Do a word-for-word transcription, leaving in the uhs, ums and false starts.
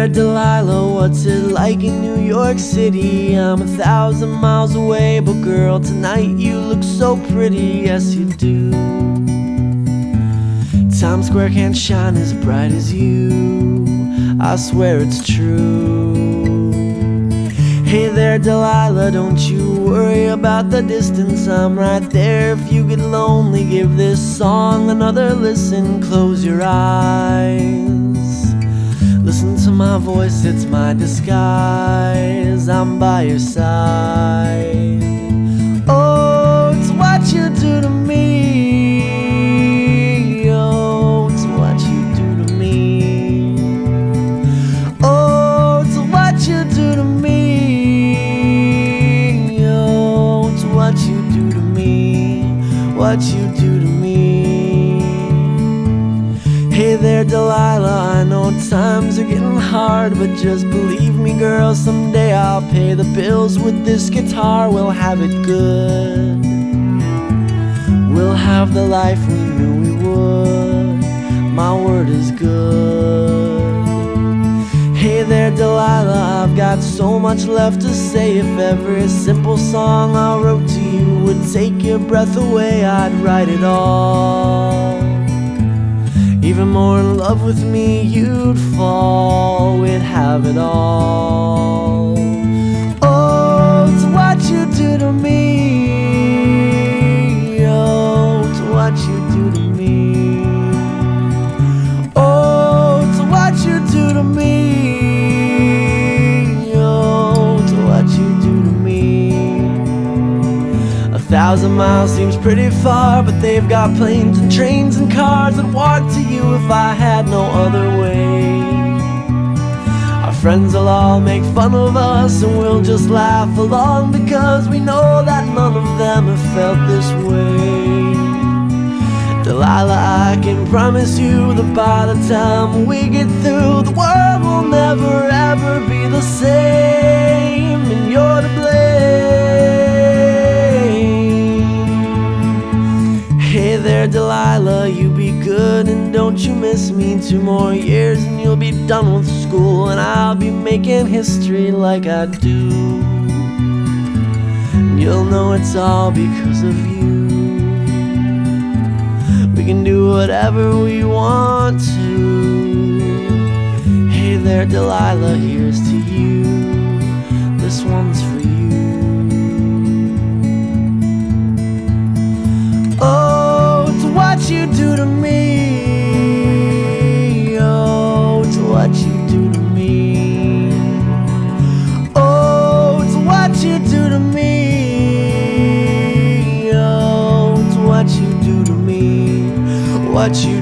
there, Delilah, what's it like in New York City? I'm a thousand miles away, but girl, tonight you look so pretty, yes you do. Times Square can't shine as bright as you, I swear it's true. Hey there, Delilah, don't you worry about the distance, I'm right there. If you get lonely, give this song another listen. Close your eyes, listen to my voice, it's my disguise. I'm by your side. Oh, it's what you do to me. Oh, it's what you do to me. Oh, it's what you do to me. Oh, it's what you do to me. What you do to me. Hey there, Delilah, I know times are getting hard, but just believe me, girl, someday I'll pay the bills with this guitar. We'll have it good, we'll have the life we knew we would. My word is good. Hey there, Delilah, I've got so much left to say. If every simple song I wrote to you would take your breath away, I'd write it all. Even more in love with me you'd fall, we'd have it all. Oh, it's what you do to me. Oh, it's what you do to me. Oh, it's what you do to me. Oh, it's what you do to me. A thousand miles seems pretty far, but they've got planes and trains and cars that walk to you if I had no other way. Our friends will all make fun of us and we'll just laugh along, because we know that none of them have felt this way. Delilah, I can promise you that by the time we get through, the world will never ever be the same, and you're to blame. Hey there, Delilah, you be good and don't you miss me. Two more years and you'll be done with school, and I'll be making history like I do. And you'll know it's all because of you. We can do whatever we want to. Hey there, Delilah, here's to you. This one's for you. Oh, it's what you do to me. Oh, it's what you do to me. Oh, it's what you do to me. Oh, it's what you do to me. What you